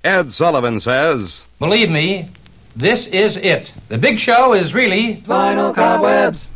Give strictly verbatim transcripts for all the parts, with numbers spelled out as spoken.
Ed Sullivan says, Believe me, this is it. The big show is really Vinyl Cobwebs.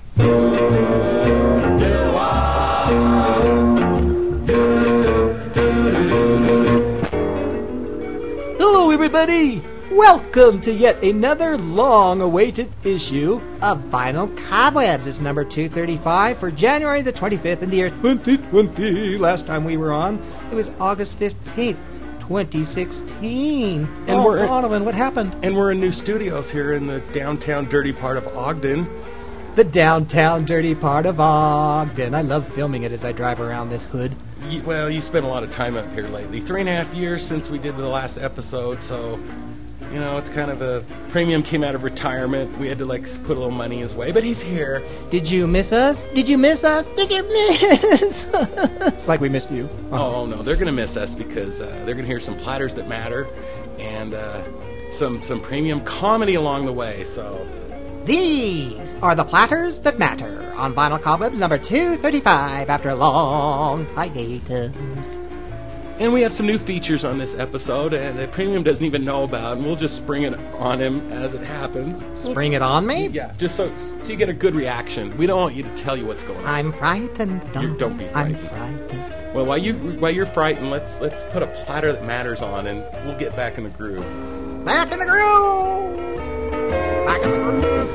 Hello, everybody. Welcome to yet another long-awaited issue of Vinyl Cobwebs. It's number two thirty-five for January the twenty-fifth in the year twenty twenty. Last time we were on, it was August fifteenth, twenty sixteen. And oh, we're Donovan, what happened? And we're in new studios here in the downtown dirty part of Ogden. The downtown dirty part of Ogden. I love filming it as I drive around this hood. You, well, you spent a lot of time up here lately. Three and a half years since we did the last episode, so... You know, it's kind of a... Premium came out of retirement. We had to, like, put a little money his way, but he's here. Did you miss us? Did you miss us? Did you miss? It's like we missed you. Oh, oh no, they're going to miss us because uh, they're going to hear some platters that matter and uh, some some premium comedy along the way, so... These are the platters that matter on Vinyl Cobwebs number two thirty-five after a long hiatus. And we have some new features on this episode and the Premium doesn't even know about, and we'll just spring it on him as it happens. Spring it on me? Yeah, just so so you get a good reaction. We don't want you to tell you what's going on. I'm frightened. You don't be frightened. I'm frightened. Well, while you while you're frightened, let's let's put a platter that matters on, and we'll get back in the groove. Back in the groove. Back in the groove.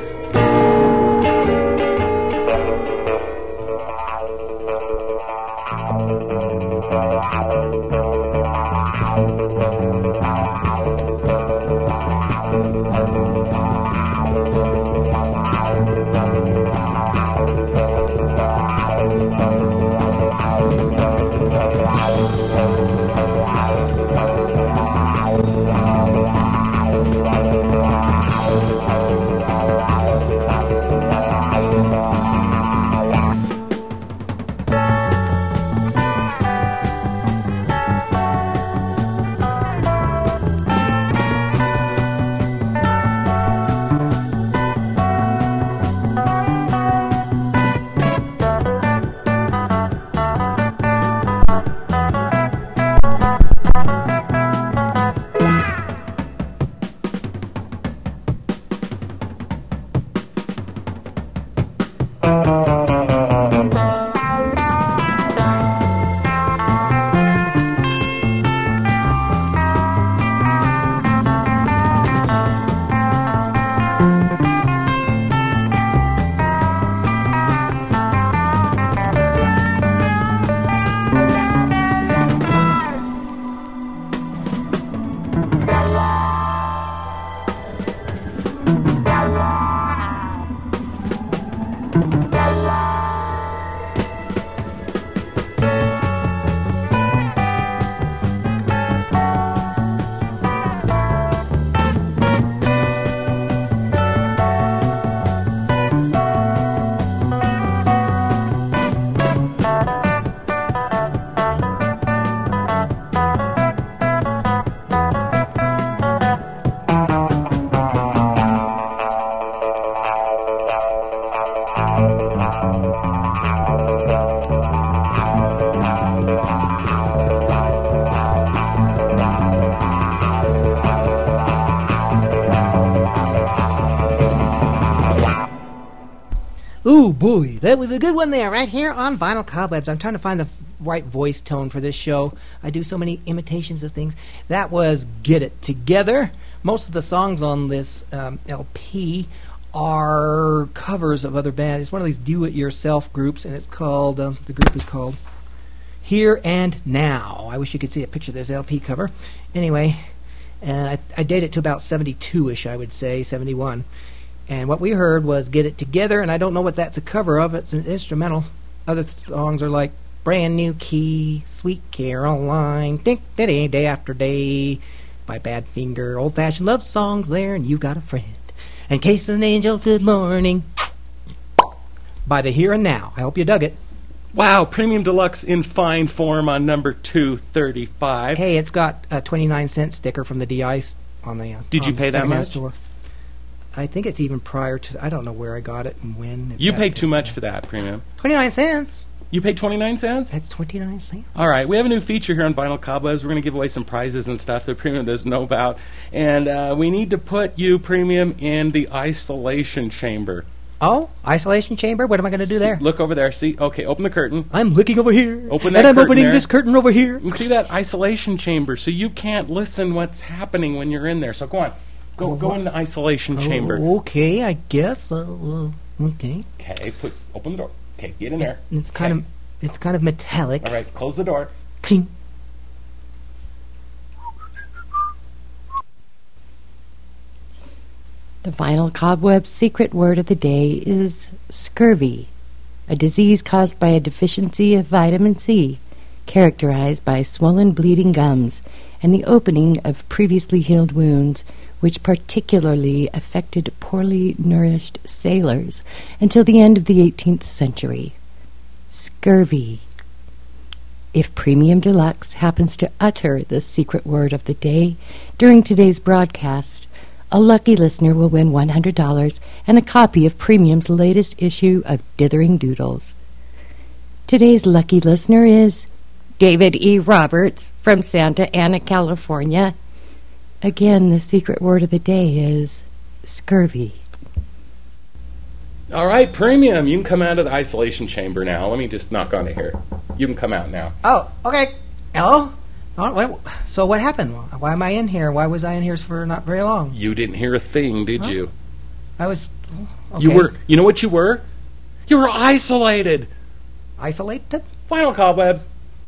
Ooh, boy, that was a good one there, right here on Vinyl Cobwebs. I'm trying to find the right voice tone for this show. I do so many imitations of things. That was Get It Together. Most of the songs on this um, L P are covers of other bands. It's one of these do-it-yourself groups, and it's called, uh, the group is called Here and Now. I wish you could see a picture of this L P cover. Anyway, and I, I date it to about seventy-two-ish, I would say, seventy-one. And what we heard was Get It Together, and I don't know what that's a cover of. It's an instrumental. Other songs are like Brand New Key, Sweet Caroline, Dink Diddy, Day After Day by Badfinger, Old Fashioned Love Songs there, and You've Got a Friend. And Case of an Angel, Good Morning by the Here and Now. I hope you dug it. Wow, Premium Deluxe in fine form on number two thirty-five. Hey, it's got a twenty-nine cent sticker from the D-Ice on the uh, Did you pay that much? Store. I think it's even prior to... I don't know where I got it and when. You paid too much for that, Premium. twenty-nine cents. You paid twenty-nine cents? That's twenty-nine cents. All right. We have a new feature here on Vinyl Cobwebs. We're going to give away some prizes and stuff that Premium doesn't know about. And uh, we need to put you, Premium, in the isolation chamber. Oh, isolation chamber? What am I going to do there? See, look over there. See? Okay, open the curtain. I'm looking over here. Open that And I'm curtain opening there. this curtain over here. You see that isolation chamber, so you can't listen what's happening when you're in there. So go on. Go Oh, go in the isolation chamber. Oh, okay, I guess. Uh, uh, okay. Okay, put open the door. Okay, get in there. It's, it's kind Okay. of it's kind of metallic. All right, close the door. Cling. The Vinyl Cobweb's secret word of the day is scurvy, a disease caused by a deficiency of vitamin C, characterized by swollen bleeding gums and the opening of previously healed wounds, which particularly affected poorly nourished sailors until the end of the eighteenth century. Scurvy. If Premium Deluxe happens to utter the secret word of the day during today's broadcast, a lucky listener will win one hundred dollars and a copy of Premium's latest issue of Dithering Doodles. Today's lucky listener is David E. Roberts from Santa Ana, California. Again, the secret word of the day is scurvy. All right, Premium, you can come out of the isolation chamber now. Let me just knock on it here. You can come out now. Oh, okay. Hello? Oh, what, so what happened? Why am I in here? Why was I in here for not very long? You didn't hear a thing, did Huh? you? I was... Okay. You were. You know what you were? You were isolated. Isolated? Vinyl Cobwebs.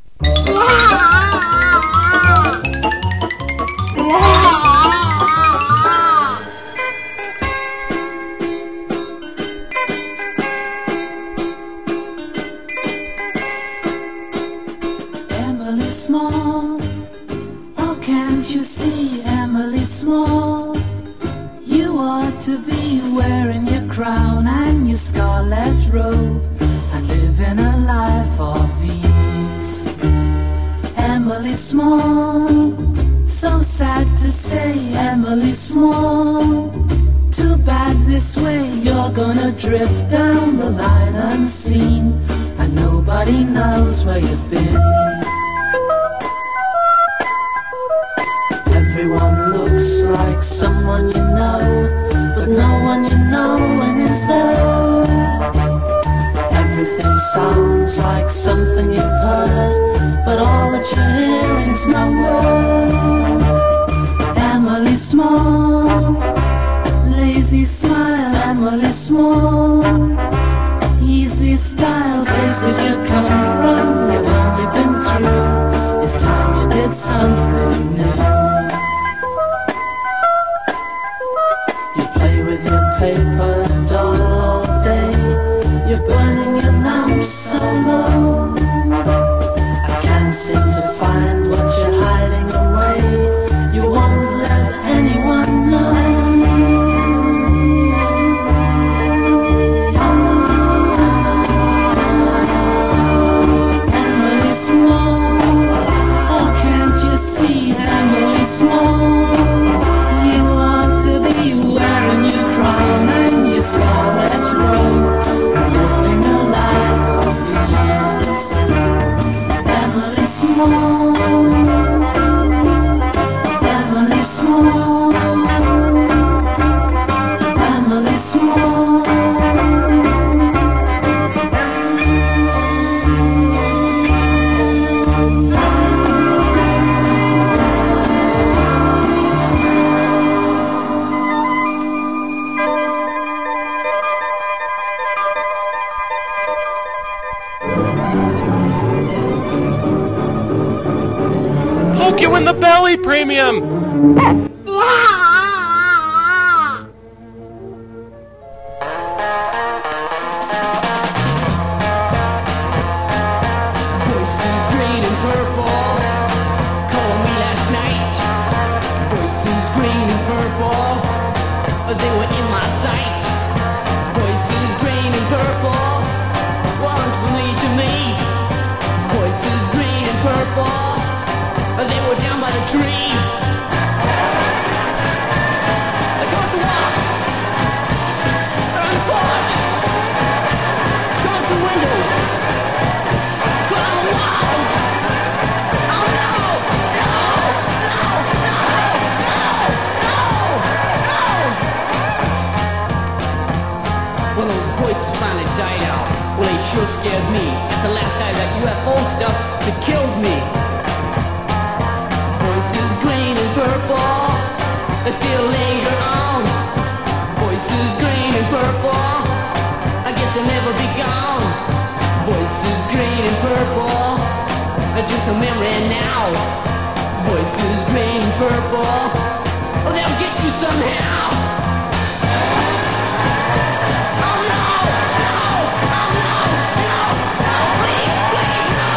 Emily Small, oh can't you see, Emily Small, you ought to be wearing your crown and your scarlet robe and living a life of ease. Emily Small, so sad to say, Emily Small, too bad this way, you're gonna drift down the line unseen and nobody knows where you've been. Everyone looks like someone you know, but no one you know and is there. Everything sounds like something you've heard, but all that you're hearing's nowhere. Emily Small, lazy smile, Emily Small, easy style, places you come from, you've only been through. It's time you did something new. With your paper doll all day, you're burning your lamps so low. I can't seem to find what you're hiding away. You won't let anyone know. Emily Small, oh can't you see, Emily Small, you ought to be wearing your crown and your scarlet robe, living a life of ease. Emily Small, Emily Small, Emily Small. Poke you in the belly, Premium. Voices green and purple, calling me last night. Voices green and purple, they were in my sight. Voices green and purple, once believed to me. Voices green and purple, they were down by the trees. They come to walk, they're on the porch, come up the windows. purple, they still linger on. Voices green and purple, I guess they'll never be gone. Voices green and purple, just a memory now. Voices green and purple, oh, they'll get you somehow. Oh no, no, oh no, no, no, please, please, no,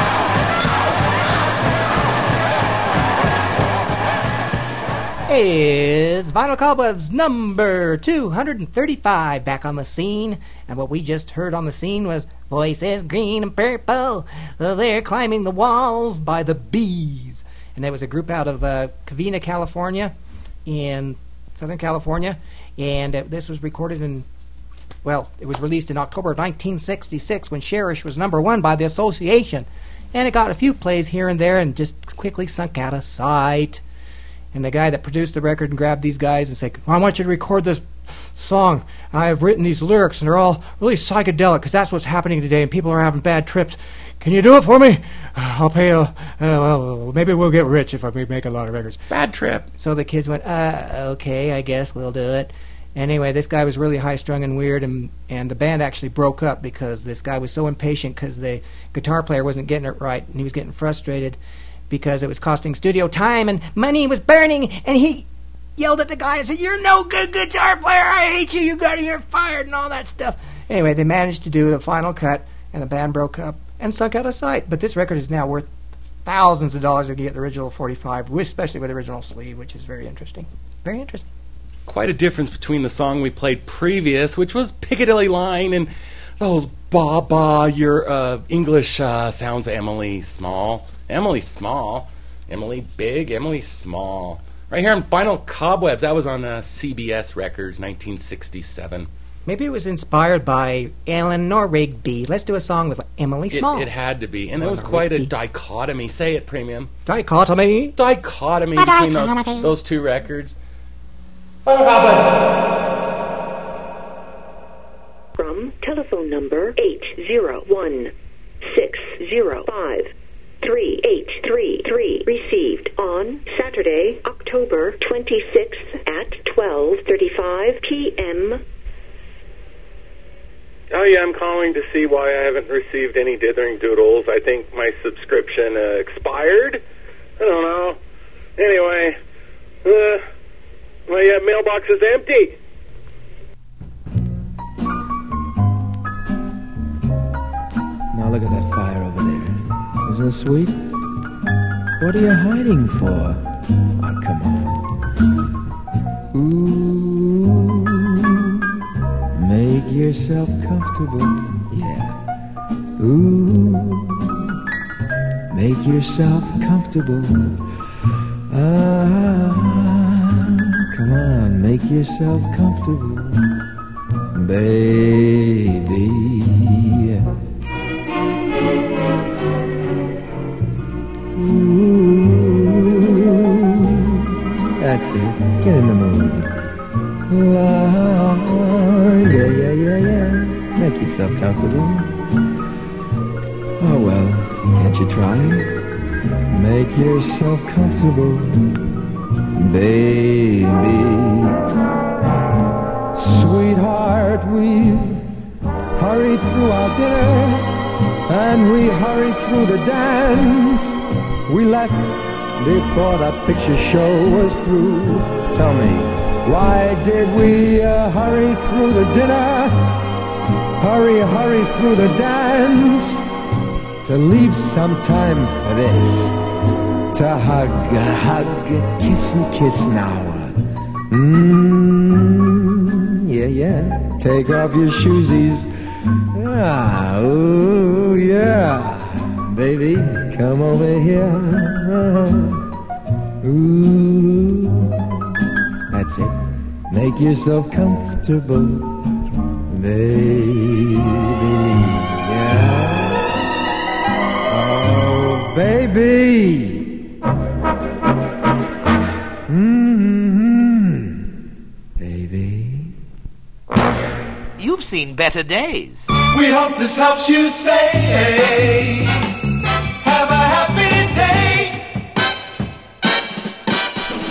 Is Vinyl Cobwebs number two hundred thirty-five back on the scene. And what we just heard on the scene was Voices Green and Purple, they're climbing the walls by the Bees. And that was a group out of uh, Covina, California, in Southern California. And uh, this was recorded in, well, it was released in October of nineteen sixty-six when Cherish was number one by the Association. And it got a few plays here and there and just quickly sunk out of sight. And the guy that produced the record and grabbed these guys and said, I want you to record this song. I have written these lyrics, and they're all really psychedelic, because that's what's happening today, and people are having bad trips. Can you do it for me? I'll pay a, uh, well, maybe we'll get rich if I make a lot of records. Bad trip. So the kids went, uh, okay, I guess we'll do it. Anyway, this guy was really high-strung and weird, and, and the band actually broke up because this guy was so impatient because the guitar player wasn't getting it right, and he was getting frustrated because it was costing studio time and money was burning, and he yelled at the guy and said, you're no good guitar player, I hate you, you got you're fired, and all that stuff. Anyway, they managed to do the final cut, and the band broke up and sunk out of sight. But this record is now worth thousands of dollars if you get the original forty-five, especially with the original sleeve, which is very interesting. Very interesting. Quite a difference between the song we played previous, which was Piccadilly Line, and those ba ba, your uh, English uh, sounds, Emily Small. Emily Small. Emily Big, Emily Small. Right here on Vinyl Cobwebs. That was on uh, C B S Records, nineteen sixty-seven. Maybe it was inspired by Eleanor Rigby. Let's do a song with Emily Small. It, it had to be. And it was quite a dichotomy. Say it, Premium. Dichotomy? Dichotomy between those, those two records. Vinyl Cobwebs. From telephone number eight zero one six zero five three eight three three, received on Saturday, October twenty-sixth at twelve thirty-five p.m. Oh, yeah, I'm calling to see why I haven't received any Dithering Doodles. I think my subscription uh, expired. I don't know. Anyway, uh, my uh, mailbox is empty. Now look at that fire over there. Isn't it sweet? What are you hiding for? Oh, come on. Ooh, make yourself comfortable. Yeah. Ooh, make yourself comfortable. Ah, come on, make yourself comfortable, baby. That's it. Get in the mood. La, yeah, yeah, yeah, yeah. Make yourself comfortable. Oh, well, can't you try? Make yourself comfortable, baby. Sweetheart, we've hurried through our dinner, and we hurried through the dance. We left before the picture show was through. Tell me, why did we uh, hurry through the dinner? Hurry, hurry through the dance? To leave some time for this. To hug, hug, kiss and kiss now. Mmm, yeah, yeah. Take off your shoesies. Ah, ooh, yeah. Baby, come over here. Ooh, that's it. Make yourself comfortable, baby. Yeah. Oh, baby. Mm-hmm. Baby. You've seen better days. We hope this helps you say, have a happy day.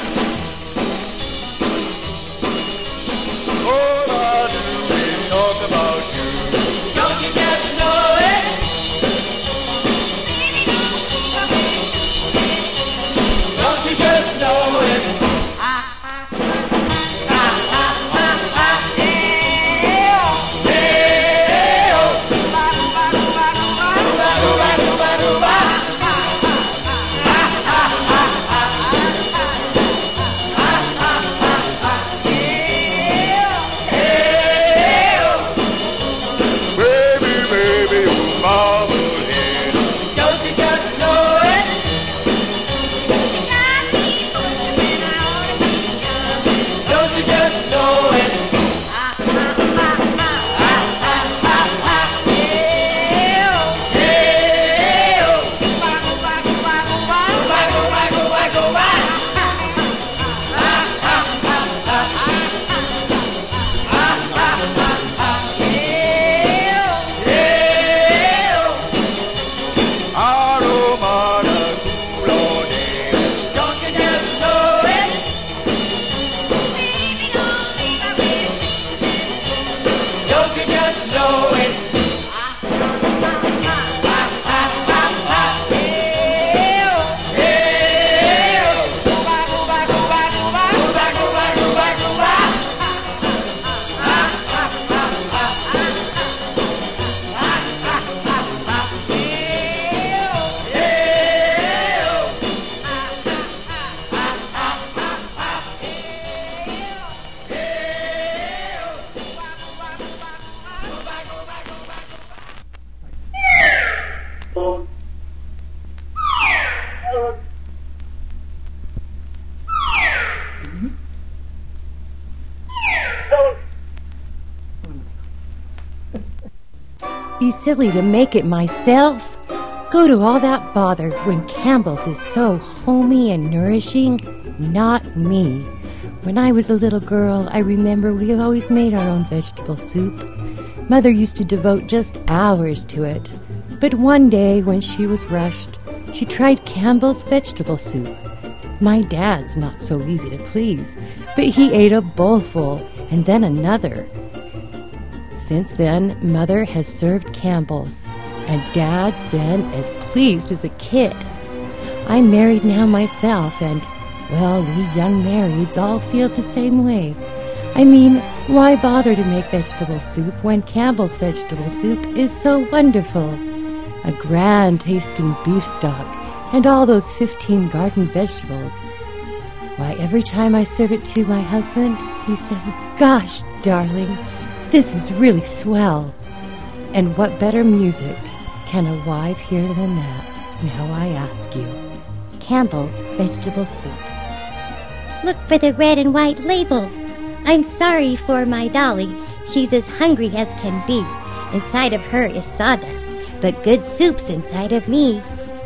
be silly to make it myself. Go to all that bother when Campbell's is so homey and nourishing. Not me. When I was a little girl, I remember we always made our own vegetable soup. Mother used to devote just hours to it. But one day, when she was rushed, she tried Campbell's vegetable soup. My dad's not so easy to please, but he ate a bowlful and then another. Since then, Mother has served Campbell's, and Dad's been as pleased as a kid. I'm married now myself, and, well, we young marrieds all feel the same way. I mean, why bother to make vegetable soup when Campbell's vegetable soup is so wonderful? A grand-tasting beef stock and all those fifteen garden vegetables. Why, every time I serve it to my husband, he says, "Gosh, darling, this is really swell." And what better music can a wife hear than that? Now I ask you. Campbell's vegetable soup. Look for the red and white label. I'm sorry for my dolly. She's as hungry as can be. Inside of her is sawdust, but good soup's inside of me.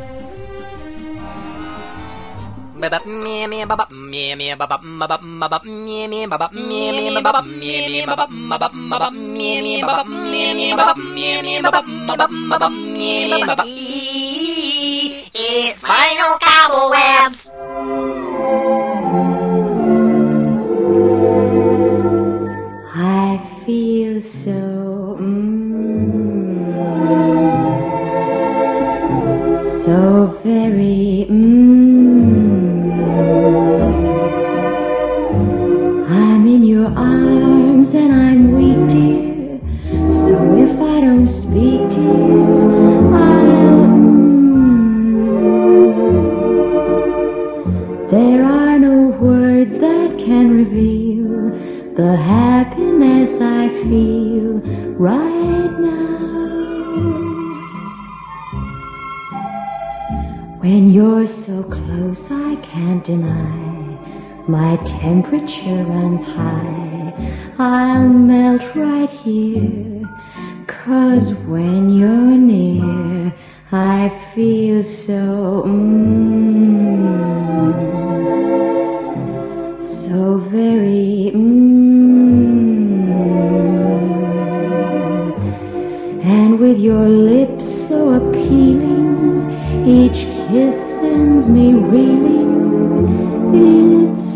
It's Vinyl Cobwebs. I feel so, mm, so very, mm, I'm in your arms and I'm weak, dear, so if I don't speak, dear, I'll, mm, there are no words that can reveal the happiness I feel right now. When you're so close I can't deny, my temperature runs high. I'll melt right here, 'cause when you're near I feel so, mm, so very, mm, and with your lips so appealing, each kiss sends me reeling. It's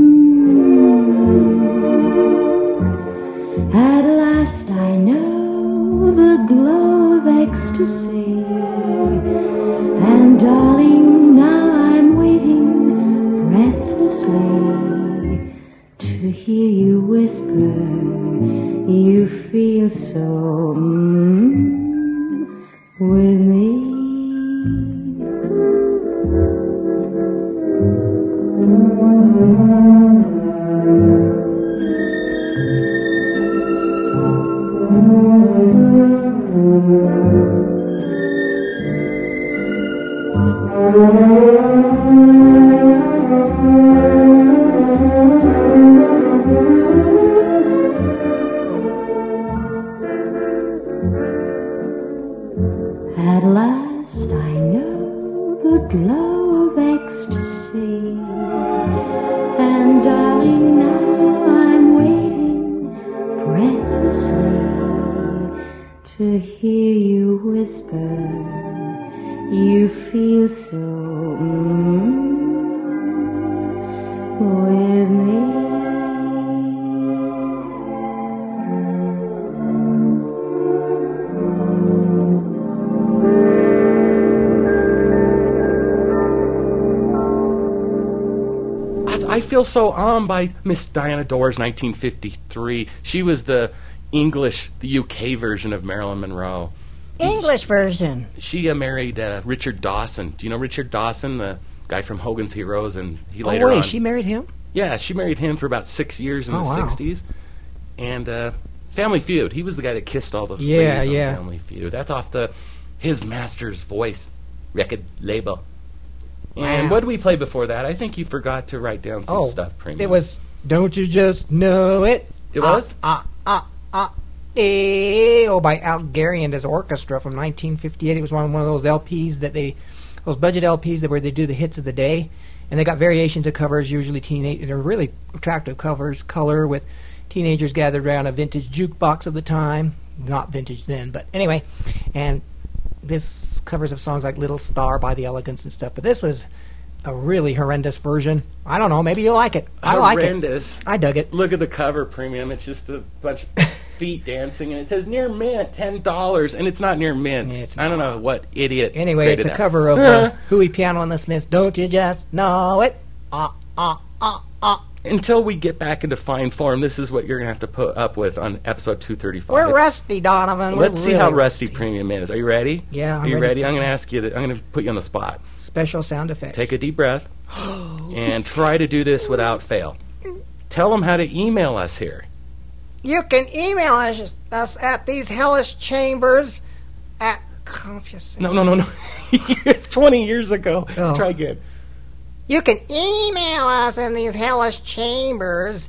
mm, at last I know the glow of ecstasy, and darling, now I'm waiting breathlessly to hear you whisper you feel so, mm, with me. At last I know the glow of ecstasy, and darling, now I'm waiting breathlessly to hear you whisper you feel so, mm, with me. I Feel So Um by Miss Diana Dors, nineteen fifty-three. She was the English, the U K version of Marilyn Monroe. English version. She uh, married uh, Richard Dawson. Do you know Richard Dawson, the guy from Hogan's Heroes? And he Oh, later wait, on, she married him? Yeah, she married him for about six years in Oh, the wow. sixties. And uh, Family Feud. He was the guy that kissed all the Yeah, ladies on yeah. Family Feud. That's off the His Master's Voice record label. And Wow. what did we play before that? I think you forgot to write down some Oh, stuff, Premium. it was Don't You Just Know It? It was? Ah, ah, ah, Oh, by Al Gary and his orchestra from nineteen fifty-eight. It was one, one of those L Ps that they, those budget L Ps that where they do the hits of the day. And they got variations of covers, usually teenage. They're really attractive covers, color with teenagers gathered around a vintage jukebox of the time. Not vintage then, but anyway. And this covers of songs like Little Star by the Elegants and stuff. But this was a really horrendous version. I don't know. Maybe you like it. I like it. Horrendous. I dug it. Look at the cover, Premium. It's just a bunch of feet dancing, and it says near mint, ten dollars, and it's not near mint. It's I don't know what idiot. Anyway, it's a that. cover of uh, Huey Piano and the Smiths. Don't you just know it? Ah, ah, ah, ah. Until we get back into fine form, this is what you're going to have to put up with on episode two thirty-five. We're rusty, Donovan. Let's We're see really how rusty Premium is. Are you ready? Yeah, I'm Are you ready ready? for I'm going to some- ask you. To, I'm going to put you on the spot. Special sound effects. Take a deep breath and try to do this without fail. Tell them how to email us here. You can email us, us at these hellish chambers at Confucius. No, no, no, no. It's twenty years ago. Oh. Try again. You can email us in these hellish chambers,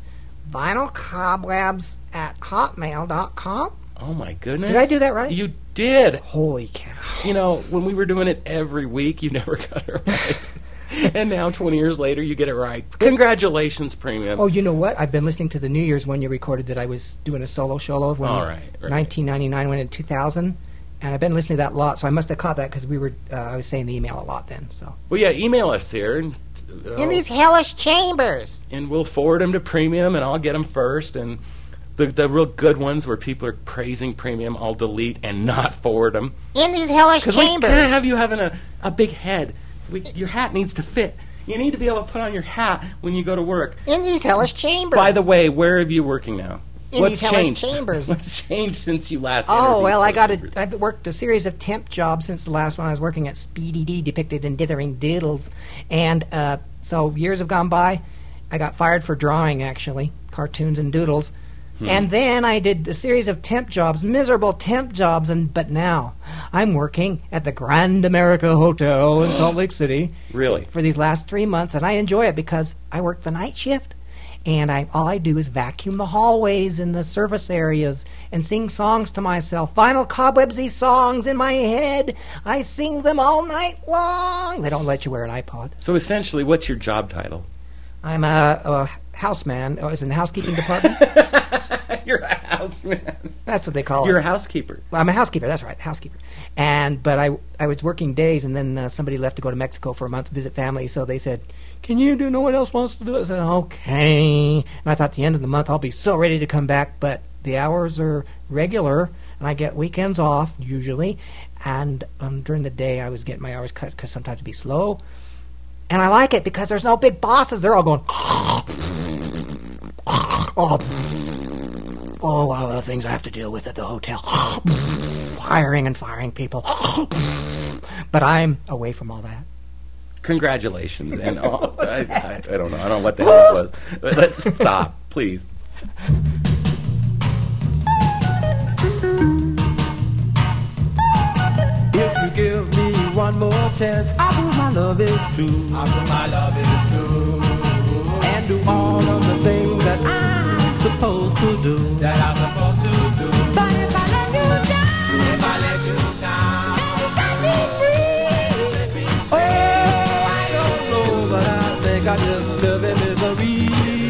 vinylcobwebs at hotmail dot com. Oh, my goodness. Did I do that right? You did. Holy cow. You know, when we were doing it every week, you never got it right. And now, twenty years later, you get it right. Congratulations, Premium. Oh, you know what? I've been listening to the New Year's one you recorded that I was doing a solo show of. When All right, right. nineteen ninety-nine went in two thousand. And I've been listening to that a lot, so I must have caught that because we were, uh, I was saying the email a lot then. So Well, yeah, email us here. And, uh, in these hellish chambers. and we'll forward them to Premium, and I'll get them first. And the the real good ones where people are praising Premium, I'll delete and not forward them. In these hellish Because we chambers. can't have you having a, a big head. We, your hat needs to fit. You need to be able to put on your hat when you go to work. In these hellish chambers. By the way, where are you working now? In What's these hellish changed? chambers. What's changed since you last Oh, interviewed well, I those got people? a, I've worked a series of temp jobs since the last one. I was working at Speedy D, depicted in Dithering Diddles. And uh, so years have gone by. I got fired for drawing, actually, cartoons and doodles. Hmm. And then I did a series of temp jobs, miserable temp jobs. And But now I'm working at the Grand America Hotel in Salt Lake City. Really? For these last three months. And I enjoy it because I work the night shift. And I all I do is vacuum the hallways and the service areas and sing songs to myself. Vinyl cobwebsy songs in my head. I sing them all night long. They don't let you wear an iPod. So essentially, what's your job title? I'm a, a houseman. I was in the housekeeping department. You're a houseman. That's what they call You're it. a housekeeper. Well, I'm a housekeeper. That's right, housekeeper. And but I I was working days, and then uh, somebody left to go to Mexico for a month to visit family. So they said, "Can you do? No one else wants to do it." I said, "Okay." And I thought, the end of the month, I'll be so ready to come back. But the hours are regular, and I get weekends off usually. And um, during the day, I was getting my hours cut because sometimes it'd be slow. And I like it because there's no big bosses. They're all going, oh, oh, all the things I have to deal with at the hotel. Hiring and firing people. But I'm away from all that. Congratulations. And oh, I, I, I don't know. I don't know what the hell it was. But let's stop, please. If you give me one more chance, I prove my love is true. I prove my love is true. And do all of the things that I'm supposed to do. That I'm supposed to do. But if I let you down, if I let you down, and you set me free, oh, I don't know, but I think I just live in misery.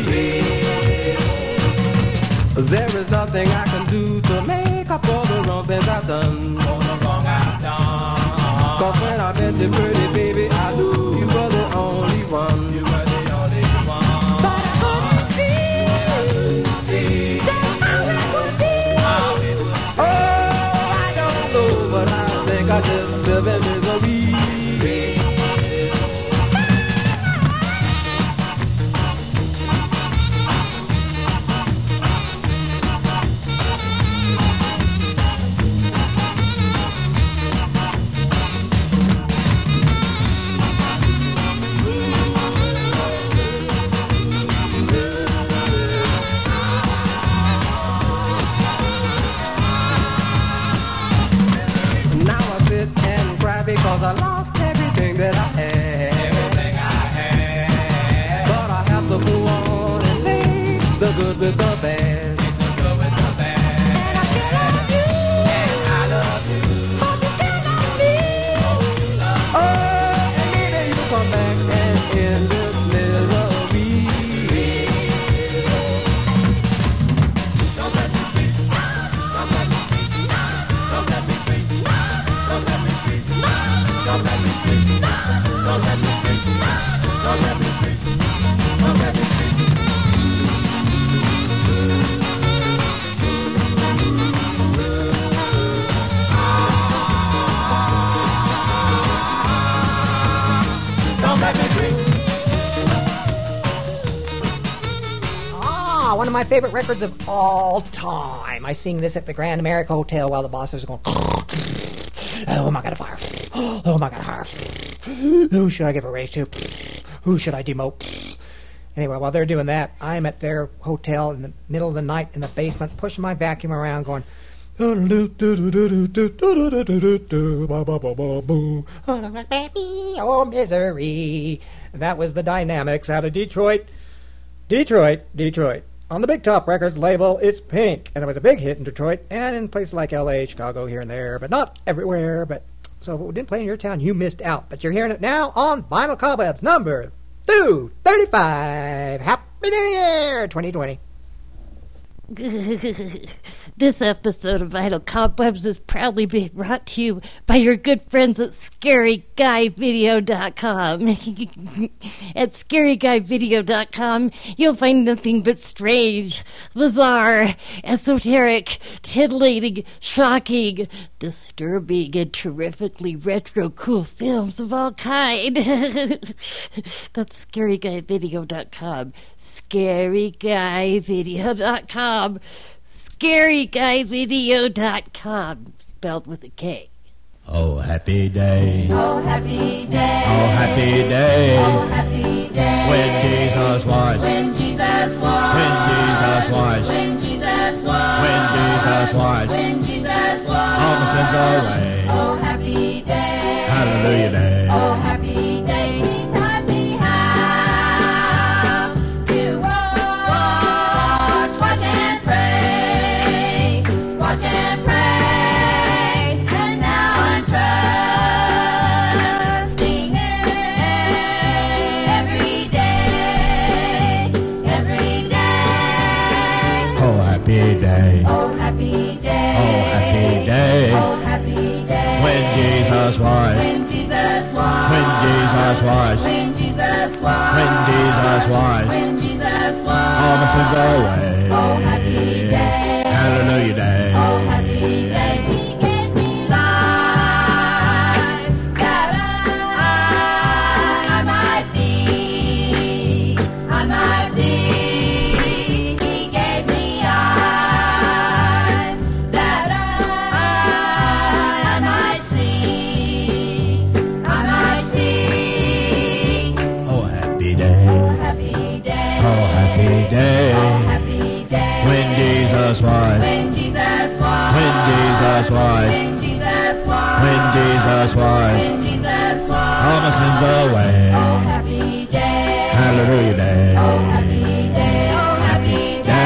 There is nothing I can do to make up for the wrong things I've done. For the wrong I've done. Cause when I met you, pretty baby, I knew you were the only one. You were the only one. But I couldn't see, see just how it would be. How it would be. Oh, I don't know, but I think I just live in misery. Ah, one of my favorite records of all time. I sing this at the Grand America Hotel while the bosses are going, oh, am I going to fire? Oh, am I going to hire? Who should I give a raise to? Who should I demote? Anyway, while they're doing that, I'm at their hotel in the middle of the night in the basement, pushing my vacuum around, going, oh, misery. That was the Dynamics out of Detroit. Detroit, Detroit. On the Big Top Records label, it's Pink. And it was a big hit in Detroit and in places like L A, Chicago, here and there, but not everywhere. But so if it didn't play in your town, you missed out. But you're hearing it now on Vinyl Cobwebs number two thirty-five. Happy New Year, twenty twenty. This episode of Vinyl Cobwebs is proudly being brought to you by your good friends at Scary Guy Video dot com. At Scary Guy Video dot com, you'll find nothing but strange, bizarre, esoteric, titillating, shocking, disturbing, and terrifically retro cool films of all kind. That's Scary Guy Video dot com. Scary Guy Video dot com. Scary Guy Video dot com. Spelled with a K. Oh, happy day. Oh, happy day. Oh, happy day. Oh, happy day. When Jesus was. When Jesus was. When Jesus was. When Jesus was. When Jesus was. When Jesus was. All the sins away. Oh, happy day. Hallelujah day. Oh, happy day. Time we have to watch, watch and pray. Watch and pray. And now I'm trusting every day. Every day. Oh, happy day. Oh, happy day. Oh, happy day. Oh, happy day. When Jesus was. When Jesus was. When Jesus was. When Jesus was. When Jesus was. When Jesus was. All the sins away. Oh, happy day. Hallelujah day. Oh, happy day. He gave me life that I, I might be. I might be. He gave me eyes that I, I might see. I might see. Oh, happy day. Oh, happy day. Oh, happy day. Oh, happy day. When Jesus was. When Jesus was. When Jesus was. When Jesus was. When Jesus was. When Jesus was. All my sins away. Oh, happy day. Hallelujah day. Oh, happy day. Oh, happy day.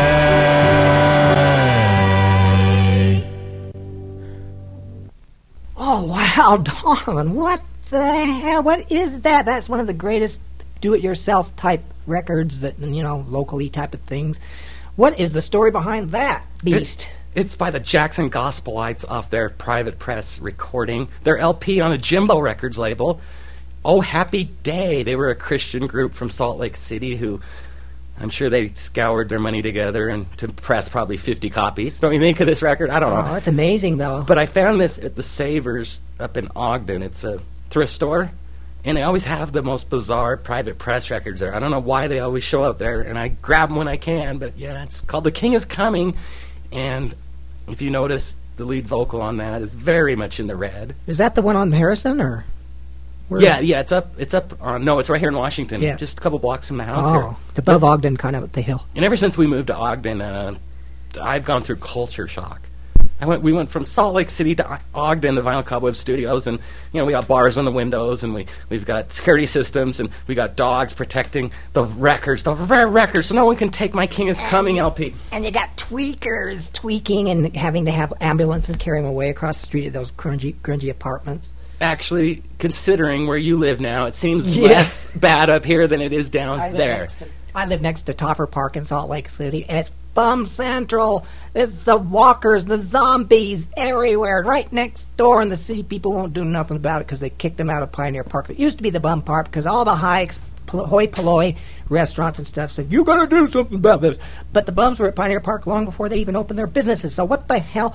Oh, wow, Donovan, what the hell? What is that? That's one of the greatest do-it-yourself type records that, you know, locally type of things. What is the story behind that beast? It, it's by the Jackson Gospelites off their Private Press recording. Their L P on a Jimbo Records label. Oh, happy day. They were a Christian group from Salt Lake City who, I'm sure they scoured their money together and to press probably fifty copies. Don't you think of this record? I don't know. Oh, it's amazing, though. But I found this at the Savers up in Ogden. It's a thrift store. And they always have the most bizarre Private Press records there. I don't know why they always show up there, and I grab them when I can. But, yeah, it's called The King is Coming. And if you notice, the lead vocal on that is very much in the red. Is that the one on Harrison, or? Where Yeah, yeah, it's up, It's up. on, no, it's right here in Washington, Yeah. just a couple blocks from the house Oh, here. it's above Ogden, kind of up the hill. And ever since we moved to Ogden, uh, I've gone through culture shock. I went. We went from Salt Lake City to Ogden, the Vinyl Cobweb Studios, and you know we got bars on the windows, and we we've got security systems, and we got dogs protecting the records, the rare records, so no one can take my King is Coming L P. And you got tweakers tweaking and having to have ambulances carry them away across the street of those grungy, grungy apartments. Actually, considering where you live now, it seems Yeah. less bad up here than it is down I live there. next to- I live next to Toffer Park in Salt Lake City, and it's bum central. It's the walkers, the zombies everywhere, right next door, and the city people won't do nothing about it because they kicked them out of Pioneer Park. It used to be the bum park because all the high hoi polloi restaurants and stuff said, you gotta do something about this. But the bums were at Pioneer Park long before they even opened their businesses, so what the hell?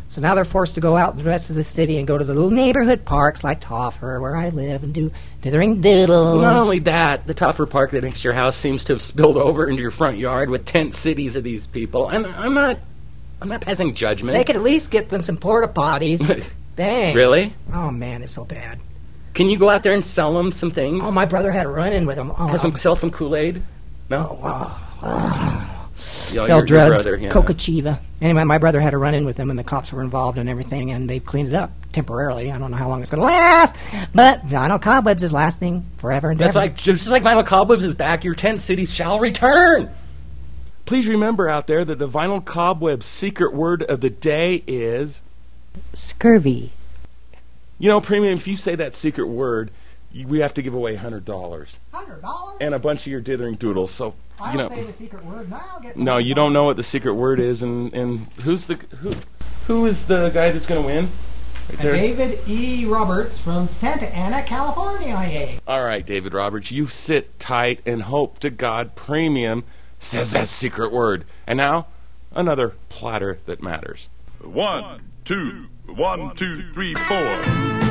So now they're forced to go out in the rest of the city and go to the little neighborhood parks like Toffer, where I live, and do dithering diddles. Not only that, the Toffer Park that next to your house seems to have spilled over into your front yard with tent cities of these people. And I'm not, I'm not passing judgment. They could at least get them some porta potties. Dang. Really? Oh man, it's so bad. Can you go out there and sell them some things? Oh, my brother had a run-in with them. Oh, Have some, sell some Kool-Aid? No? Oh, oh. Yo, Sell your- your drugs, brother, yeah. Coca-Chiva. Anyway, my brother had a run-in with them, and the cops were involved and everything, and they've cleaned it up temporarily. I don't know how long it's going to last, but Vinyl Cobwebs is lasting forever and That's ever. like, just like Vinyl Cobwebs is back, your tent cities shall return. Please remember out there that the Vinyl Cobwebs secret word of the day is... Scurvy. You know, Premium, if you say that secret word, you, we have to give away one hundred dollars. one hundred dollars? And a bunch of your dithering doodles, so... I'll You know, say the secret word, and I'll get no, you don't know what the secret word is, and, and who's the who who is the guy that's going to win? Right there. David E. Roberts from Santa Ana, California. Yay. All right, David Roberts, you sit tight and hope to God Premium says that secret word. And now, another platter that matters. One, two, one, two, three, four.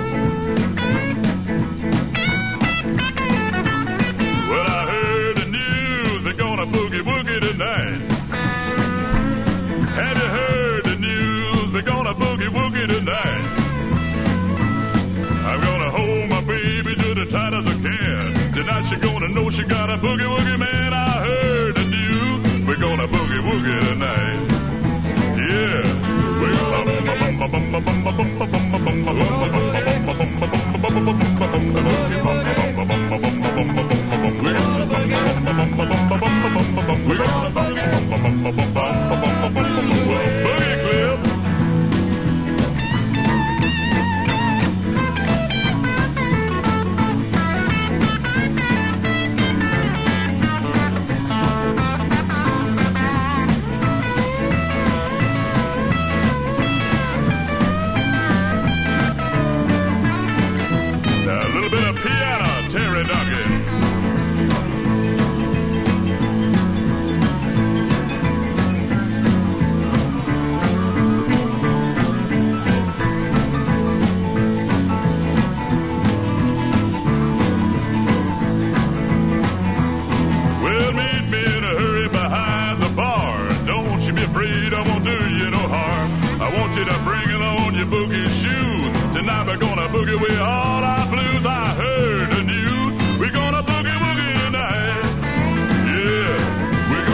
Well, I heard the news, they're gonna boogie woogie tonight. Have you heard the news, they're gonna boogie woogie tonight? I'm gonna hold my baby just as tight as I can. Tonight she gonna know she got a boogie woogie man. I heard the news, we're gonna boogie woogie tonight. Yeah, we're Boogie Clip. Now, a little bit of piano, Terry Duncan. Well, meet me in a hurry behind the bar. Don't you be afraid, I won't do you no harm. I want you to bring along your boogie shoes. Tonight we're gonna boogie with all our blues. I heard the news, we're gonna boogie woogie tonight. Yeah, we're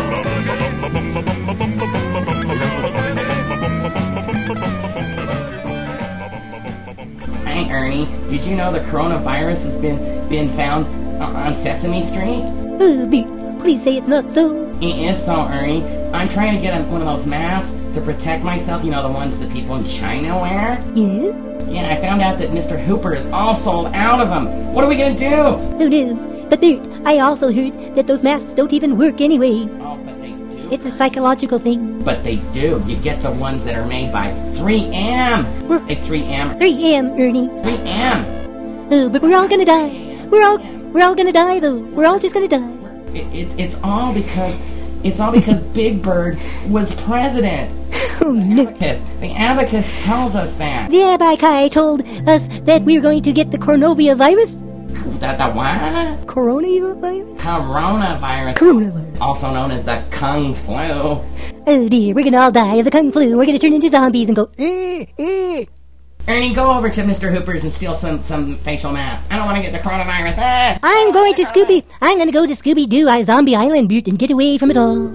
Hey Ernie, did you know the coronavirus has been been found on Sesame Street? Oh, Bert, please say it's not so. It is so, Ernie. I'm trying to get a, one of those masks to protect myself. You know, the ones that people in China wear? Yes? Yeah, I found out that Mister Hooper is all sold out of them. What are we going to do? Oh, no. But, Bert, I also heard that those masks don't even work anyway. Oh, but they do. It's a psychological thing. But they do. You get the ones that are made by three M. Say three M. three M, Ernie. three M. Oh, but we're all gonna die. We're all, we're all gonna die, though. We're all just gonna die. It, it, it's all because... It's all because Big Bird was president. Oh, no. Abacus. The abacus tells us that. The Abakai told us that we were going to get the Cornovia virus. That the what? Coronavirus? Coronavirus. Coronavirus. Also known as the Kung Flu. Oh, dear. We're gonna all die of the Kung Flu. We're gonna turn into zombies and go, eh, eh. Ernie, go over to Mister Hooper's and steal some, some facial masks. I don't want to get the coronavirus. Ah! I'm going to Scooby. I'm gonna go to Scooby-Doo, I Zombie Island, Bert, and get away from it all.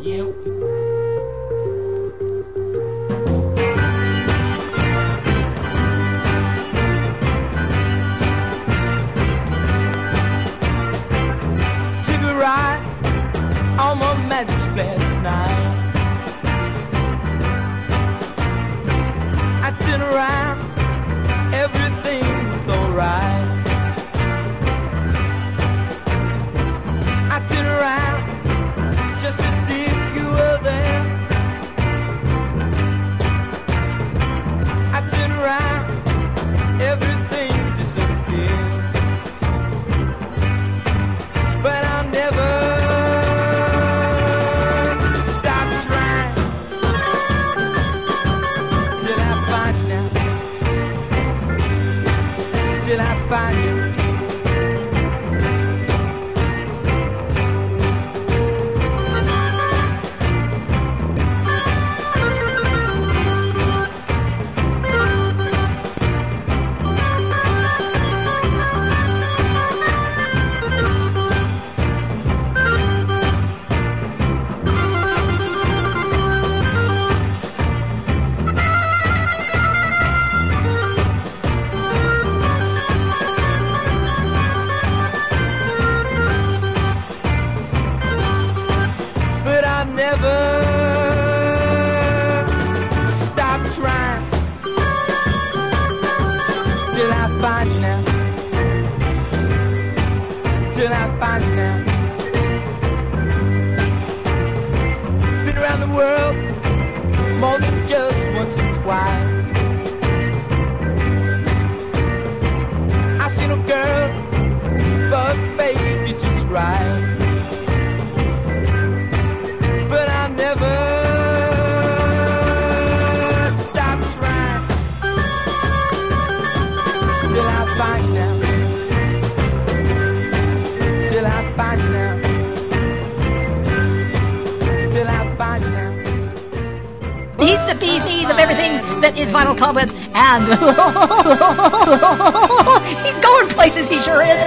Took a ride on my magic last night. I turned around, everything was alright. I turned around just to see if you were there. I turned around, everything disappeared. But I'll never stop never stop trying till I find you now. Till I find you now. Been around the world more than just once or twice. I see no girls, but baby, you're just right. But I'll never stop trying till I find you now. Till I find you now. Till I find you now. He's the bee's knees of everything that is Vinyl Cobwebs, and he's going places, he sure is.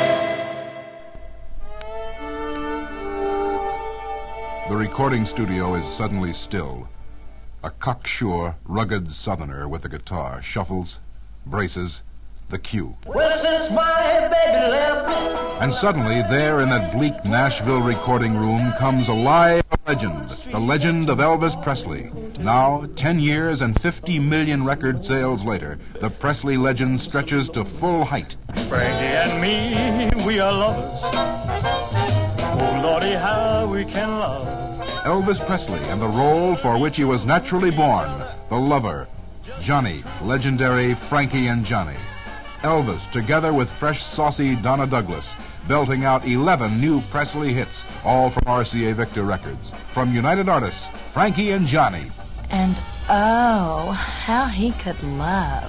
The recording studio is suddenly still. A cocksure, rugged southerner with a guitar shuffles, braces, the cue. Well, since my baby left me. And suddenly, there in that bleak Nashville recording room comes alive a legend, the legend of Elvis Presley. Now, ten years and fifty million record sales later, the Presley legend stretches to full height. Frankie and me, we are lovers. Oh, Lordy, how we can love. Elvis Presley and the role for which he was naturally born, the lover, Johnny, legendary Frankie and Johnny. Elvis, together with fresh, saucy Donna Douglas, belting out eleven new Presley hits, all from R C A Victor Records. From United Artists, Frankie and Johnny. And oh, how he could love.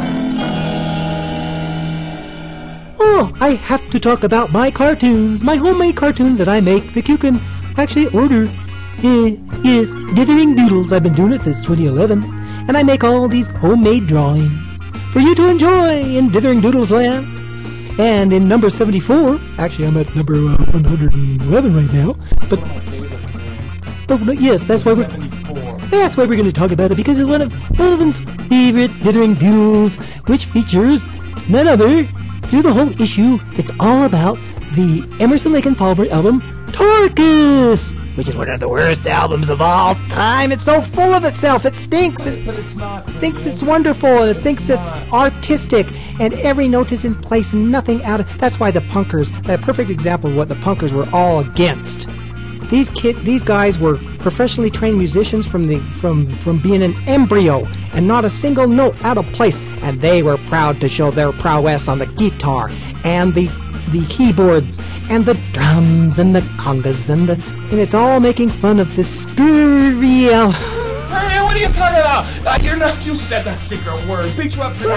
Oh, I have to talk about my cartoons, my homemade cartoons that I make that you can actually order. Uh, yes, Dithering Doodles. I've been doing it since twenty eleven, and I make all these homemade drawings for you to enjoy in Dithering Doodles land. And in number seventy-four, actually I'm at number uh, one hundred eleven right now, but, but yes, that's why we're that's why we're going to talk about it, because it's one of Melvin's favorite Dithering Doodles, which features none other. Through the whole issue, it's all about the Emerson, Lake and Palmer album Tarkus, which is one of the worst albums of all time. It's so full of itself, it stinks. It but it's not. thinks it's wonderful, and it thinks it's artistic, and every note is in place, and nothing out of. That's why the punkers, a perfect example of what the punkers were all against. These kid, these guys were professionally trained musicians from the from from being an embryo, and not a single note out of place. And they were proud to show their prowess on the guitar and the the keyboards and the drums and the congas and the and it's all making fun of this scurvy. Uh, Hey, what are you talking about? Uh, you're not. You said that secret word. Beat you up. What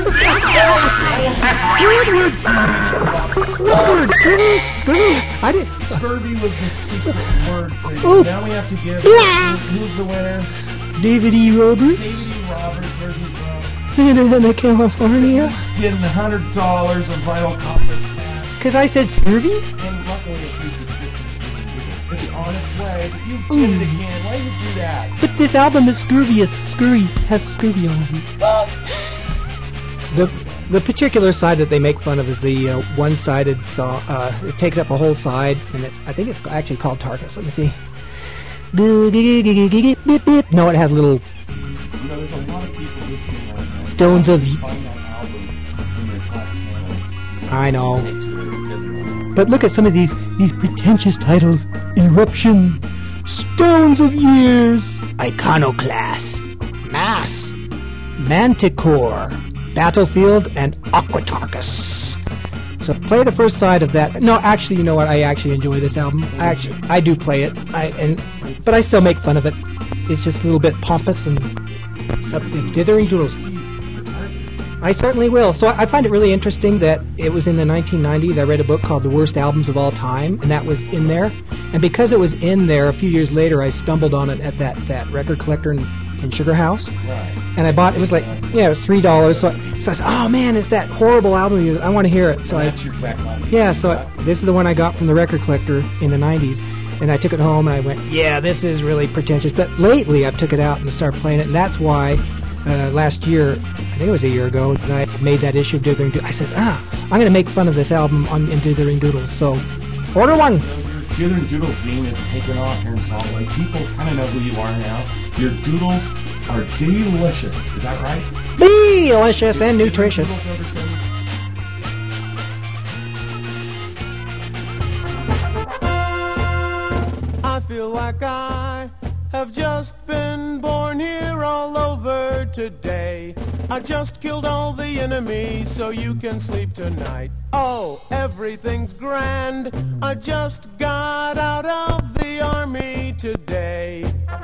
word? What word? Scurvy? Scurvy? I did. Scurvy was the secret word. Thing. Ooh. Now we have to give. Yeah. Who, who's the winner? David E. Roberts. David E. Roberts. Where's he from? Santa Ana, California. He's getting a hundred dollars of Vinyl Cobwebs. Because I said scurvy? And luckily, a piece of it's on its way. But you did it again. Why do you do that? But this album is scurvy. It's scurvy. Has scurvy on it. the the particular side that they make fun of is the uh, one-sided song. Uh, it takes up a whole side, and it's I think it's actually called Tarkus. Let me see. No, it has little You know, there's a lot of people listening right now. stones of. Find that album in their top ten. I know. But look at some of these these pretentious titles: Eruption, Stones of Years, Iconoclast, Mass, Manticore, Battlefield, and Aquatarkus. So play the first side of that. No, actually, you know what? I actually enjoy this album. I actually, I do play it. I and but I still make fun of it. It's just a little bit pompous and uh, dithering doodles. I certainly will. So I find it really interesting that it was in the nineteen nineties. I read a book called The Worst Albums of All Time, and that was in there. And because it was in there, a few years later, I stumbled on it at that, that record collector in, in Sugar House. Right. And I bought it. Was like, yeah, it was three dollars. So, I, so I said, oh man, it's that horrible album. I want to hear it. So That's I, your exact line. yeah. So I, this is the one I got from the record collector in the nineties. And I took it home and I went, yeah, this is really pretentious. But lately, I've took it out and started playing it, and that's why. Uh, last year, I think it was a year ago, that I made that issue of Dithering Doodles. I says, ah, I'm going to make fun of this album on in Dithering Doodles. So, order one. Dithering Doodles zine is taking off here in Salt Lake. People kind of know who you are now. Your doodles are delicious. Is that right? Delicious and nutritious. I feel like I have just been born here all over today. I just killed all the enemies so you can sleep tonight. Oh, everything's grand. I just got out of the army today.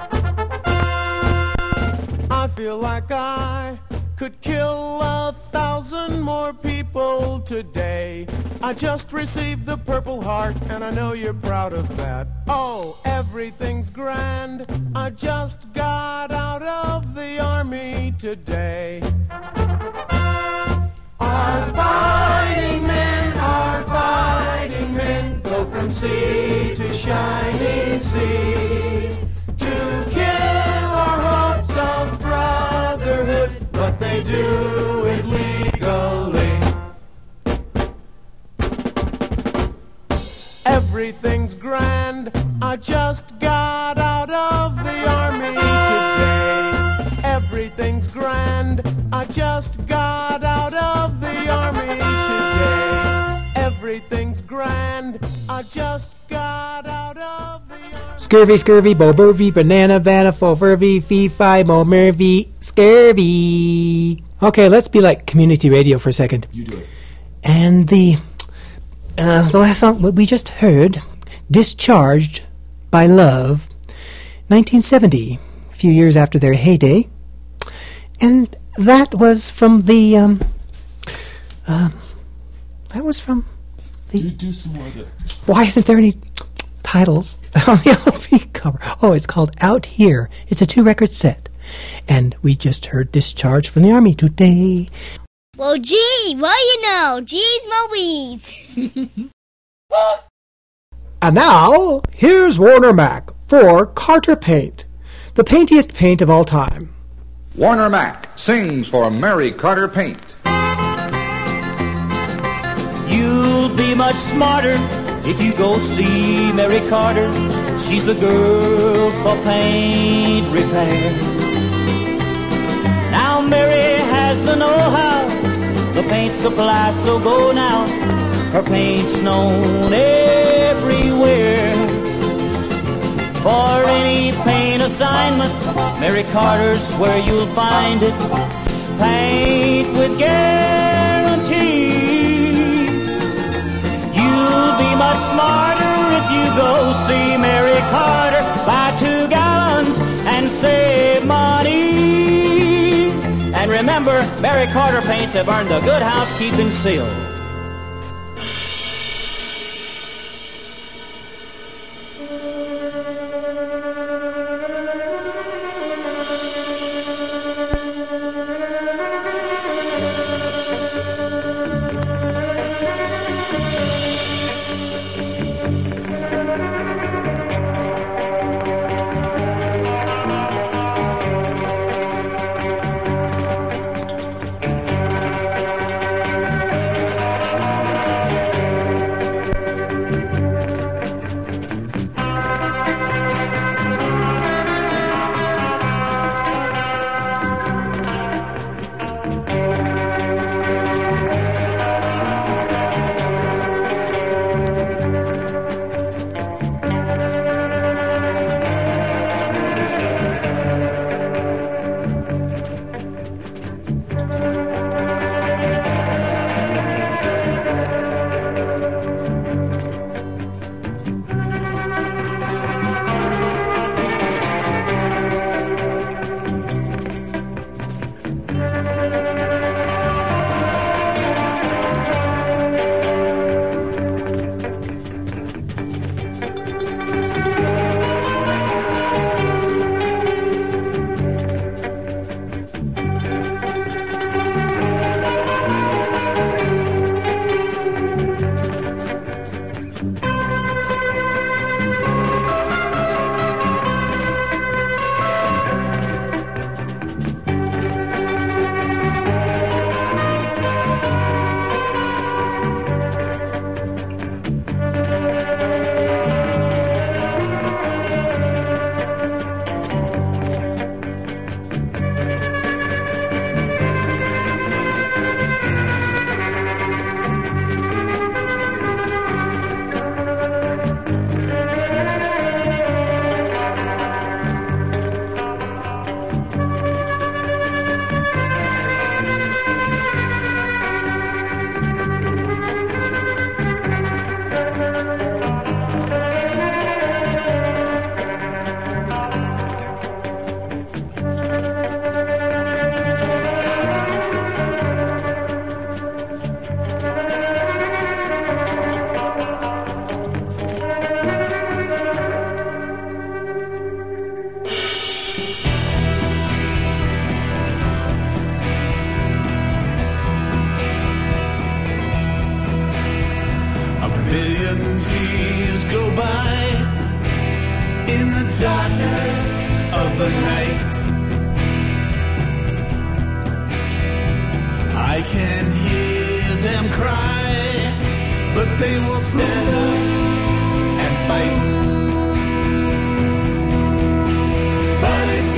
I feel like I could kill a thousand more people today. I just received the Purple Heart, and I know you're proud of that. Oh, everything's grand. I just got out of the army today. Our fighting men, our fighting men, go from sea to shining sea to kill our hopes of brotherhood, but they do it legally. Everything's grand. I just got out of the army today. Everything's grand. I just got out of the army today. Everything's grand. I just got out of the army. Scurvy, scurvy, boburvy, banana, vanna, fovurvy, fee, fi, mo, mervy, scurvy. Okay, let's be like community radio for a second. You do it. And the uh, the last song we just heard, Discharged by Love, nineteen seventy, a few years after their heyday. And that was from the, um, uh, that was from the... Do, do some more of it. Why isn't there any titles on the L P cover? Oh, it's called Out Here. It's a two-record set. And we just heard Discharge from the Army today. Well, gee, well, you know, geez, Mobies. And now, here's Warner Mac for Carter Paint, the paintiest paint of all time. Warner Mac sings for Mary Carter Paint. You'll be much smarter if you go see Mary Carter. She's the girl for paint repair. Now Mary has the know-how, the paint supply, so go now. Her paint's known everywhere. For any paint assignment, Mary Carter's where you'll find it. Paint with guarantee. You'll be much smarter if you go see Mary Carter. Buy two gallons and save money. And remember, Mary Carter paints have earned the Good Housekeeping seal. of the night. I can hear them cry, but they will stand up and fight. But it's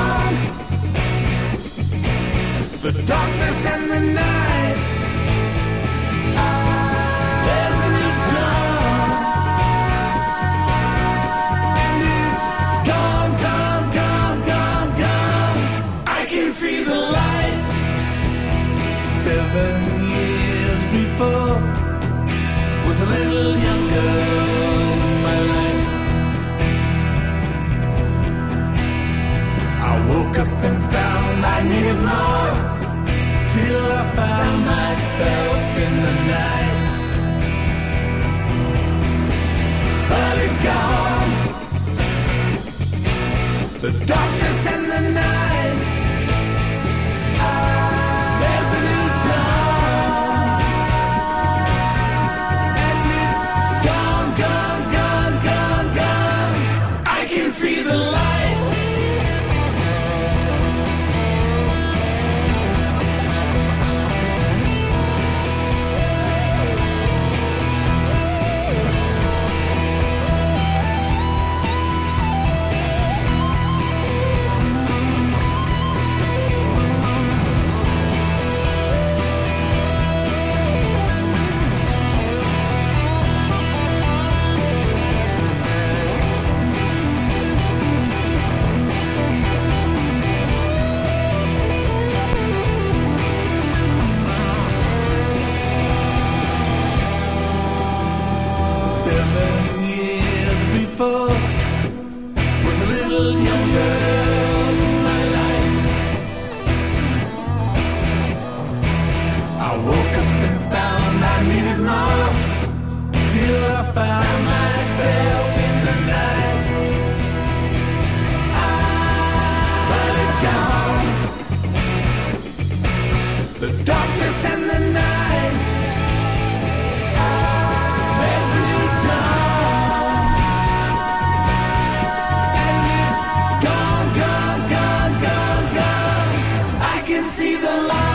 gone, the darkness and the night. There's a new dawn, and it's gone, gone, gone, gone, gone. I can see the light. Seven years before was a little younger in my life. I woke up and found I needed more, till I found myself in the night. But it's gone, the darkness and the night. There's a new dawn, and it's gone, gone, gone, gone, gone. I can see the light. Seven years before was a little younger in my life. I woke up and found I needed more, till I found myself in the night. But it's gone, the darkness and the night. There's a new dawn, and it's gone, gone, gone, gone, gone. I can see the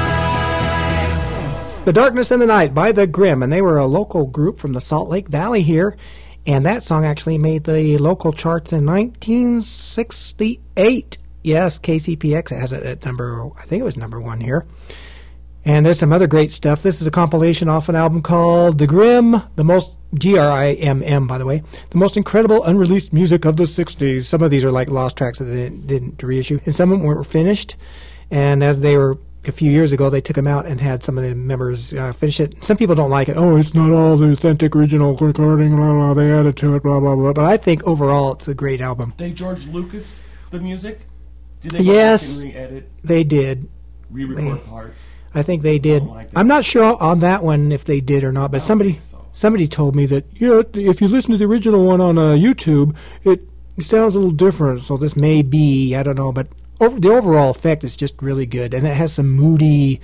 light. The Darkness and the Night by The Grimm, and they were a local group from the Salt Lake Valley here, and that song actually made the local charts in nineteen sixty-eight. Yes, K C P X has it at number, I think it was number one here. And there's some other great stuff. This is a compilation off an album called The Grimm, the most, G R I M M, by the way, the most incredible unreleased music of the sixties. Some of these are like lost tracks that they didn't, didn't reissue, and some of them weren't finished. And as they were a few years ago, they took them out and had some of the members uh, finish it. Some people don't like it. Oh, it's not all the authentic original recording, blah, blah, they added to it, blah, blah, blah. But I think overall it's a great album. They George Lucas the music? Did they go Yes, back and re-edit, they did. re-record They- parts? I think they did. like that. I'm not sure on that one if they did or not, but somebody somebody told me that, yeah, if you listen to the original one on uh, YouTube, it sounds a little different. So this may be, I don't know, but over, the overall effect is just really good, and it has some moody,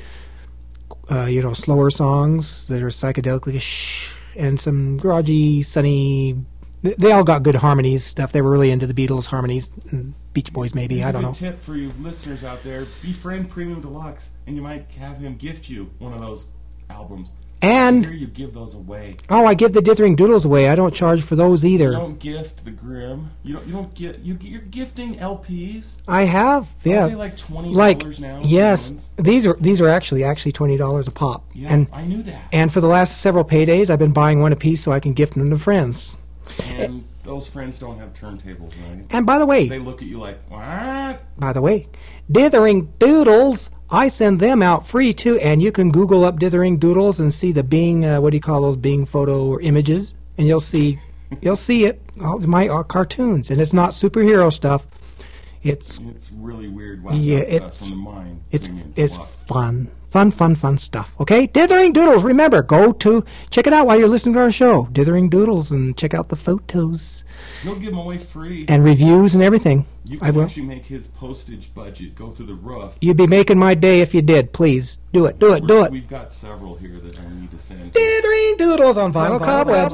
uh, you know, slower songs that are psychedelically, and some garagey, sunny. They all got good harmonies stuff. They were really into the Beatles harmonies, and Beach Boys maybe. Here's I don't a know. good tip for you listeners out there: befriend Premium Deluxe, and you might have him gift you one of those albums. And- I hear you give those away. Oh, I give the Dithering Doodles away. I don't charge for those either. You don't gift the Grimm. You don't. You don't get. You, you're gifting L Ps. I have, yeah. they like twenty Like, dollars now? yes, these are these are actually actually twenty dollars a pop. Yeah, and I knew that. And for the last several paydays, I've been buying one a piece so I can gift them to friends. And those friends don't have turntables, right? And by the way- they look at you like, what? By the way, Dithering Doodles, I send them out free too, and you can Google up Dithering Doodles and see the Bing, uh, what do you call those Bing photo or images, and you'll see, you'll see it. All my uh, cartoons, and it's not superhero stuff. It's It's really weird. Wow, yeah, stuff it's from the mind. it's Premium it's Deluxe. fun, fun, fun, fun stuff. Okay, Dithering Doodles. Remember, go to check it out while you're listening to our show, Dithering Doodles, and check out the photos You'll give them away free. and reviews and everything. You I can will. actually make his postage budget go through the roof. You'd be making my day if you did. Please do it, do it, do it. We've got several here that I need to send. Dithering Doodles on Vinyl Cobwebs.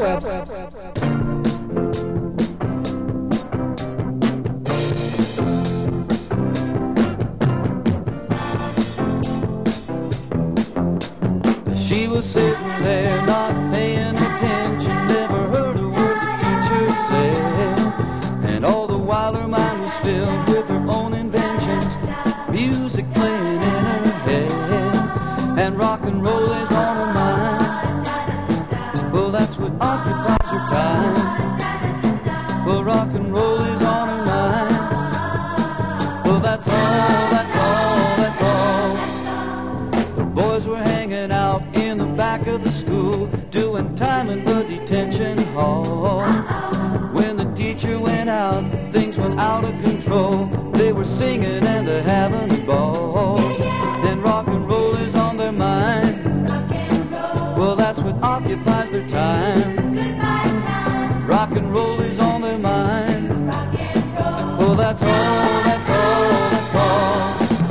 was sitting there not paying attention, never heard a word the teacher said. And all the while her mind was filled with her own inventions, music playing in her head, and rock and roll is on her mind. Well, that's what occupies her time. Well, rock and roll is on her mind. Well, that's all, that's all, that's all. The boys were hanging out in the back of the school, doing time in the detention hall. When the teacher went out, things went out of control. They were singing and they're having a ball. And rock and roll is on their mind. Well, that's what occupies their time. Rock and roll is on their mind. Well, that's all, that's all, that's all.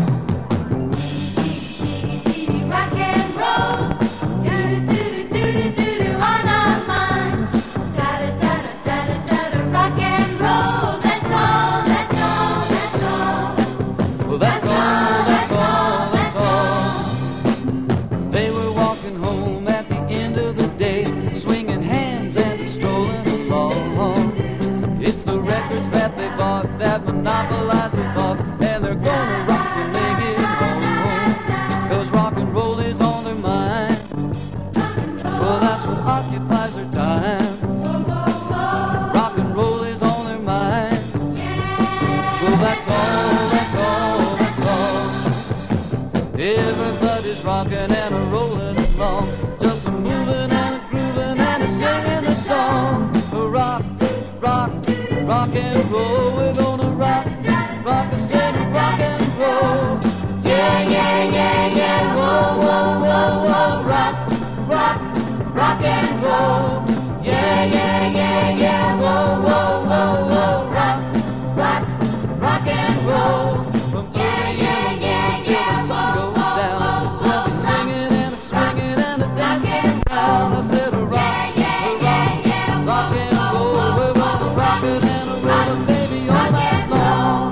Rock and roll, do-do-do-do-do-do-do on our mind. Da-da-da-da-da-da-da, rock and roll, that's all, that's all, that's all. Well, that's all, that's all, that's all. They were walking home at the end of the day, swinging hands and a strolling along. It's the records that they bought that monopolize their thoughts, and they're gonna rock when they get home. Cause rock and roll is on their mind. Well, that's what occupies their time. Rock and roll is on their mind. Well, that's all, that's all, that's all. Everybody's rocking and a rolling along, just a moving and a grooving and a singing a song. Rock, rock, rock and roll. We're gonna rock, rock and sing, rock and roll. Yeah, yeah, yeah, yeah. Whoa, whoa, whoa, whoa. Rock, rock, rock and roll. Yeah, yeah, yeah, yeah. Whoa, whoa, whoa, whoa. Rock, rock, rock and roll. From early in the morning till the sun goes down, we'll be singing and a swinging and a dancing around. I said a rock, a rock, rock and roll. We're gonna rock it and a roll it, baby, all night long.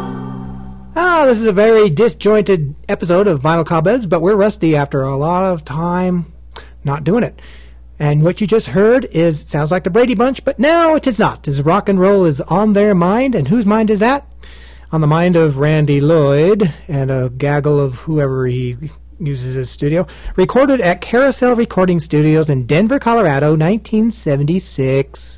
Ah, this is a very disjointed episode of Vinyl Cobwebs, but we're rusty after a lot of time not doing it. And what you just heard is sounds like the Brady Bunch, but no, it is not. This rock and roll is on their mind, and whose mind is that? On the mind of Randy Lloyd and a gaggle of whoever he uses his studio. Recorded at Carousel Recording Studios in Denver, Colorado, nineteen seventy-six.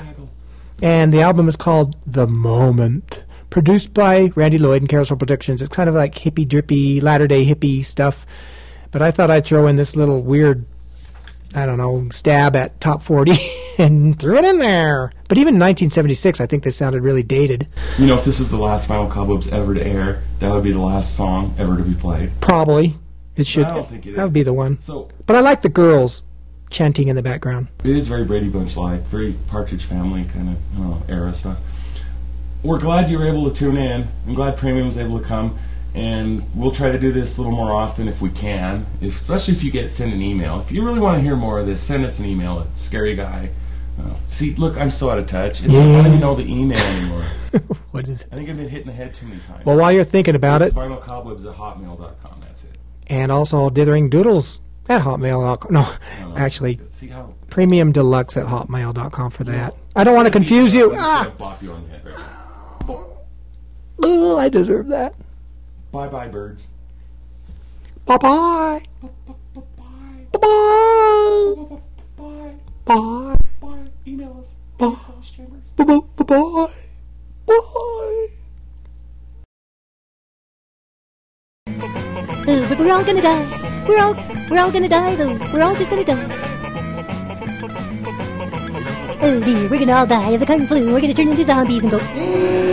And the album is called The Moment. Produced by Randy Lloyd and Carousel Productions. It's kind of like hippie drippy, latter-day hippie stuff. But I thought I'd throw in this little weird, I don't know, stab at top forty and threw it in there. But even in nineteen seventy-six, I think they sounded really dated. You know, if this is the last Vinyl Cobwebs ever to air, that would be the last song ever to be played. Probably. It should. I don't think it that is. would be the one. So, but I like the girls chanting in the background. it is very Brady Bunch-like, very Partridge Family kind of you know, era stuff. We're glad you were able to tune in. I'm glad Premium was able to come, and we'll try to do this a little more often if we can, if, especially if you get send an email. If you really want to hear more of this, send us an email at Scary Guy. Uh, see, look, I'm so out of touch. It's Yeah. I don't even know the email anymore. What is it? I think I've been hitting the head too many times. Well, while you're thinking about it's it, vinyl cobwebs at hotmail dot com. That's it. and also Dithering Doodles at hotmail dot com. No, actually, See how Premium Deluxe at hotmail dot com for that. I don't want to confuse you. Ah! Bop you on the head right now. Oh, I deserve that. Bye bye, birds. Bye-bye. Bye-bye. Bye. Bye. Bye. Email us. Bye. Bye-bye. Bye-bye. Bye. Oh, but we're all gonna die. We're all, we're all gonna die, though. We're all just gonna die. Oh dear, we're gonna all die of the kung flu. We're gonna turn into zombies and go.